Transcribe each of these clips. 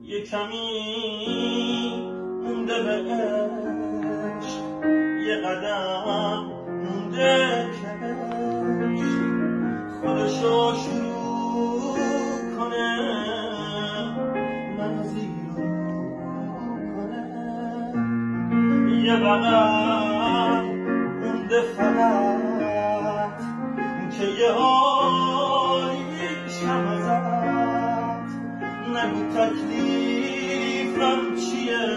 یه کمی مونده به عشق، یه قدم مونده کش خودشو شروع کنه، منو زیرو کنه. یه بغل مونده فقط که یه حالیشم ازت، نگو تکلیفم چیه،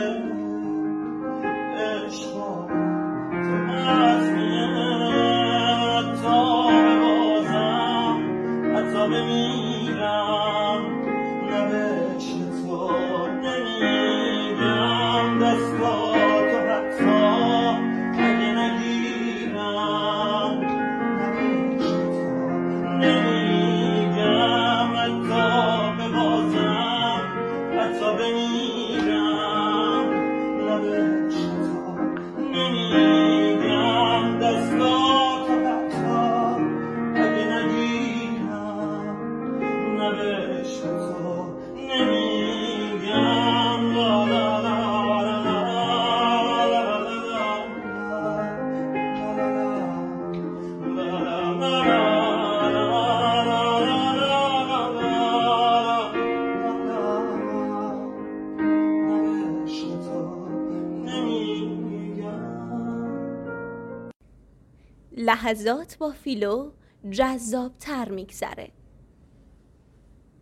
عشقا تو عزمیه تا ببازم حتی بمیرم، نه به عشق تو نمیگم دستاتو حتی اگه نگیرم، نه به عشق تو نمیگم حتی ببازم حتی بمیرم، نه به عشق تو نمیگم دستاتو حتی اگه نگیرم، نه به عشق تو نمیگم. لا لا لا لا لا لا لحظات با فیلو جذاب‌تر میگذره.